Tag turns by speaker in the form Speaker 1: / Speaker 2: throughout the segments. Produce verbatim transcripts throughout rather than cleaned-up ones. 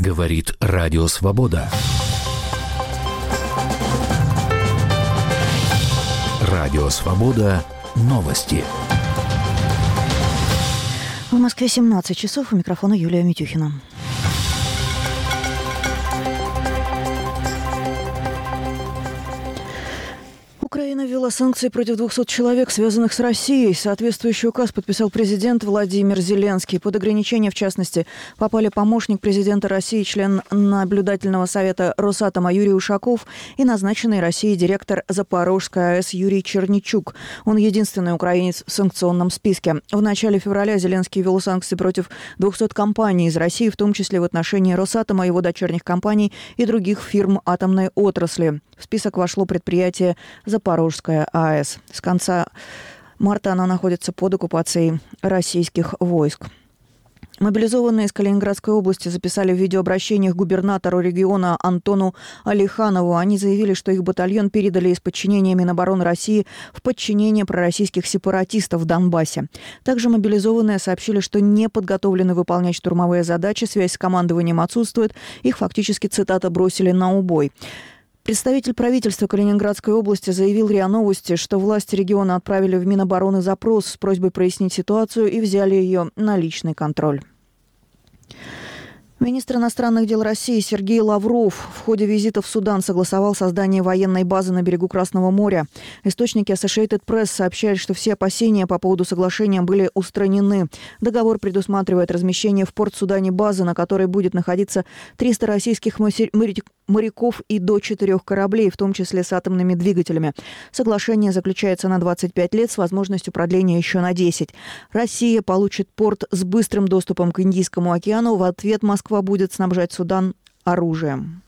Speaker 1: Говорит Радио Свобода. Радио Свобода. Новости.
Speaker 2: В Москве семнадцать часов. У микрофона Юлия Митюхина. Украина ввела санкции против двухсот человек, связанных с Россией. Соответствующий указ подписал президент Владимир Зеленский. Под ограничения, в частности, попали помощник президента России, член наблюдательного совета Росатома Юрий Ушаков и назначенный Россией директор Запорожской АЭС Юрий Черничук. Он единственный украинец в санкционном списке. В начале февраля Зеленский ввел санкции против двухсот компаний из России, в том числе в отношении Росатома, его дочерних компаний и других фирм атомной отрасли. В список вошло предприятие Запорожская АЭС. С конца марта она находится под оккупацией российских войск. Мобилизованные из Калининградской области записали в видеообращениях губернатору региона Антону Алиханову. Они заявили, что их батальон передали из подчинения Минобороны России в подчинение пророссийских сепаратистов в Донбассе. Также мобилизованные сообщили, что не подготовлены выполнять штурмовые задачи, связь с командованием отсутствует, их фактически, цитата, бросили на убой. Представитель правительства Калининградской области заявил РИА Новости, что власти региона отправили в Минобороны запрос с просьбой прояснить ситуацию и взяли ее на личный контроль. Министр иностранных дел России Сергей Лавров в ходе визита в Судан согласовал создание военной базы на берегу Красного моря. Источники Associated Press сообщают, что все опасения по поводу соглашения были устранены. Договор предусматривает размещение в Порт-Судане базы, на которой будет находиться триста российских моряков и до четырех кораблей, в том числе с атомными двигателями. Соглашение заключается на двадцать пять лет с возможностью продления еще на десять. Россия получит порт с быстрым доступом к Индийскому океану. В ответ Москва будет снабжать Судан оружием.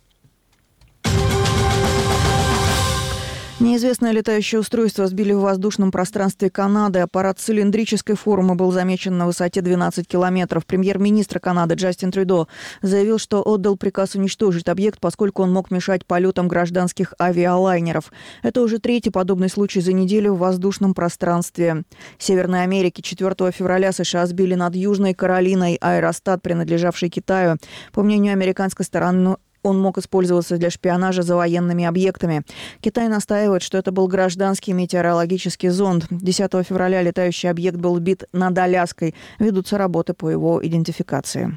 Speaker 2: Неизвестное летающее устройство сбили в воздушном пространстве Канады. Аппарат цилиндрической формы был замечен на высоте двенадцать километров. Премьер-министр Канады Джастин Трюдо заявил, что отдал приказ уничтожить объект, поскольку он мог мешать полетам гражданских авиалайнеров. Это уже третий подобный случай за неделю в воздушном пространстве Северной Америки. четвёртого февраля США сбили над Южной Каролиной аэростат, принадлежавший Китаю. По мнению американской стороны, он мог использоваться для шпионажа за военными объектами. Китай настаивает, что это был гражданский метеорологический зонд. десятого февраля летающий объект был сбит над Аляской. Ведутся работы по его идентификации.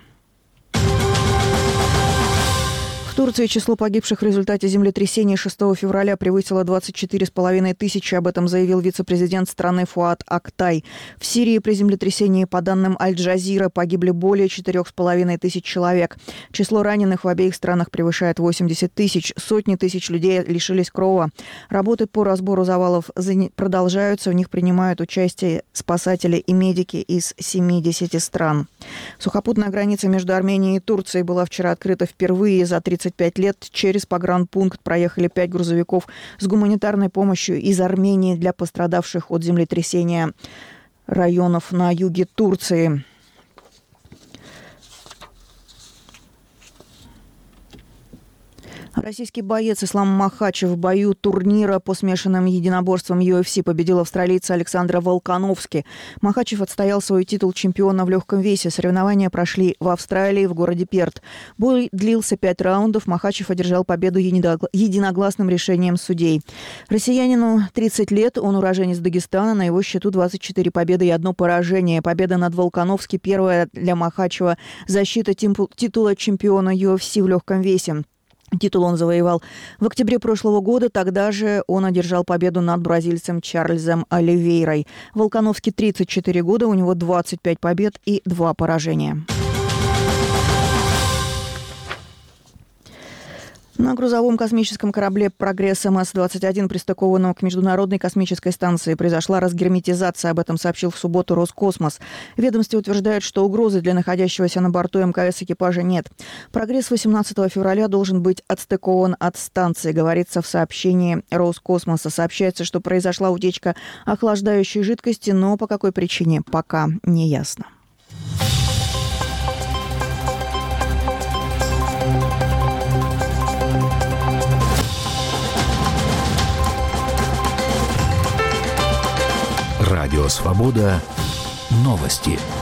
Speaker 2: В Турции число погибших в результате землетрясения шестого февраля превысило двадцать четыре с половиной тысячи. Об этом заявил вице-президент страны Фуат Актай. В Сирии при землетрясении, по данным Аль-Джазира, погибли более четырех с половиной тысяч человек. Число раненых в обеих странах превышает восемьдесят тысяч. Сотни тысяч людей лишились крова. Работы по разбору завалов продолжаются. В них принимают участие спасатели и медики из семидесяти стран. Сухопутная граница между Арменией и Турцией была вчера открыта впервые за тридцать пять лет. Через погранпункт проехали пять грузовиков с гуманитарной помощью из Армении для пострадавших от землетрясения районов на юге Турции. Российский боец Ислам Махачев в бою турнира по смешанным единоборствам ю эф си победил австралийца Александра Волконовски. Махачев отстоял свой титул чемпиона в легком весе. Соревнования прошли в Австралии, в городе Перт. Бой длился пять раундов. Махачев одержал победу единогласным решением судей. Россиянину тридцать лет, он уроженец Дагестана. На его счету двадцать четыре победы и одно поражение. Победа над Волконовски первая для Махачева. Защита титула чемпиона ю эф си в легком весе. Титул он завоевал в октябре прошлого года. Тогда же он одержал победу над бразильцем Чарльзом Оливейрой. Волконовски тридцать четыре года, у него двадцать пять побед и два поражения. На грузовом космическом корабле «Прогресс эм эс двадцать один», пристыкованном к Международной космической станции, произошла разгерметизация. Об этом сообщил в субботу Роскосмос. В ведомстве утверждают, что угрозы для находящегося на борту эм ка эс экипажа нет. «Прогресс» восемнадцатого февраля должен быть отстыкован от станции, говорится в сообщении Роскосмоса. Сообщается, что произошла утечка охлаждающей жидкости, но по какой причине пока не ясно.
Speaker 1: Радио Свобода. Новости.